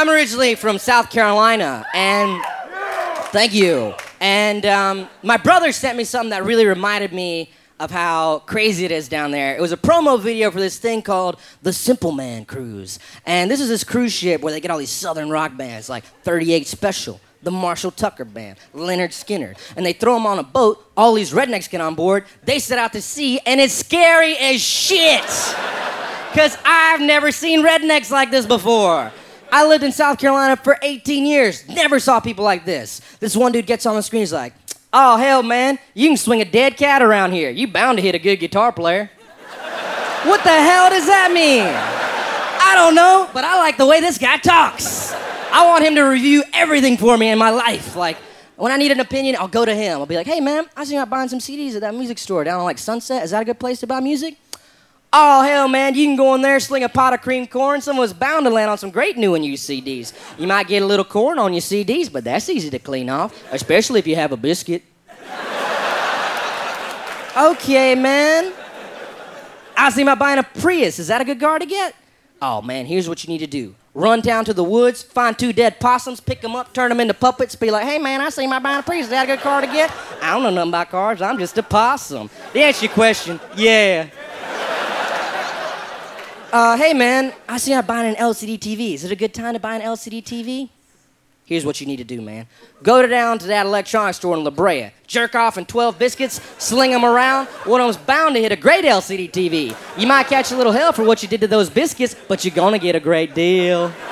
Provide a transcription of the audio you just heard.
I'm originally from South Carolina, and thank you. And my brother sent me something that really reminded me of how crazy it is down there. It was a promo video for this thing called the Simple Man Cruise. And this is this cruise ship where they get all these southern rock bands like 38 Special, the Marshall Tucker Band, Leonard Skinner. And they throw them on a boat, all these rednecks get on board, they set out to sea, and it's scary as shit. Because I've never seen rednecks like this before. I lived in South Carolina for 18 years, never saw people like this. This one dude gets on the screen, he's like, "Oh, hell, man, you can swing a dead cat around here. You bound to hit a good guitar player." What the hell does that mean? I don't know, but I like the way this guy talks. I want him to review everything for me in my life. Like, when I need an opinion, I'll go to him. I'll be like, "Hey, man, I seen you buying some CDs at that music store down on, like, Sunset. Is that a good place to buy music?" "Oh, hell, man, you can go in there, sling a pot of cream corn. Someone's bound to land on some great new and used CDs. You might get a little corn on your CDs, but that's easy to clean off, especially if you have a biscuit." "Okay, man. I was thinking about buying a Prius. Is that a good car to get?" "Oh, man, here's what you need to do. Run down to the woods, find 2 dead possums, pick them up, turn them into puppets, be like, 'Hey, man, I seen about buying a Prius. Is that a good car to get?' I don't know nothing about cars. I'm just a possum." To answer your question, yeah. "Hey, man, I see I'm buying an LCD TV. Is it a good time to buy an LCD TV?" Here's what you need to do, man. Go down to that electronics store in La Brea. Jerk off in 12 biscuits, sling them around. One of them's bound to hit a great LCD TV. You might catch a little hell for what you did to those biscuits, but you're gonna get a great deal.